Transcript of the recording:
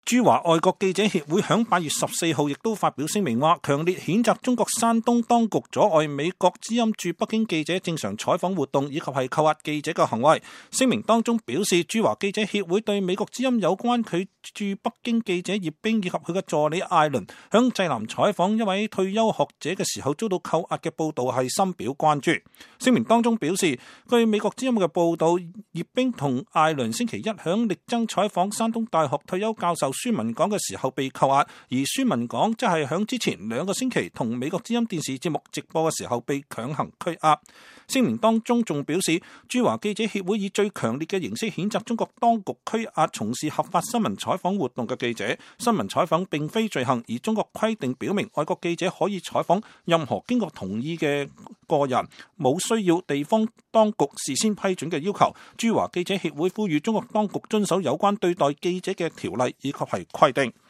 駐華外國記者協會響8月14號亦都發表聲明話，強烈譴責中國山東當局阻礙美國之音駐北京記者正常採訪活動以及係扣押記者嘅行為。聲明當中表示，駐華記者協會對美國之音有關佢駐北京記者葉冰以及佢嘅助理艾倫響濟南採訪一位退休學者嘅時候遭到扣押嘅報道係深表關注。聲明當中表示，據美國之音嘅報道，葉冰同艾倫星期一響力爭採訪山東大學退休教授孫文港嘅時候被扣押，而孫文港即係響之前2個星期同美國之音電視節目直播嘅時候被強行拘押。聲明當中仲表示，駐華記者協會以最強烈嘅形式譴責中國當局拘押從事合法新聞採訪活動嘅記者。新聞採訪並非罪行，而中國規定表明外國記者可以採訪任何經過同意嘅個人，冇需要地方當局事先批准嘅要求。駐華記者協會呼籲中國當局遵守有關對待記者嘅條例以及係規定。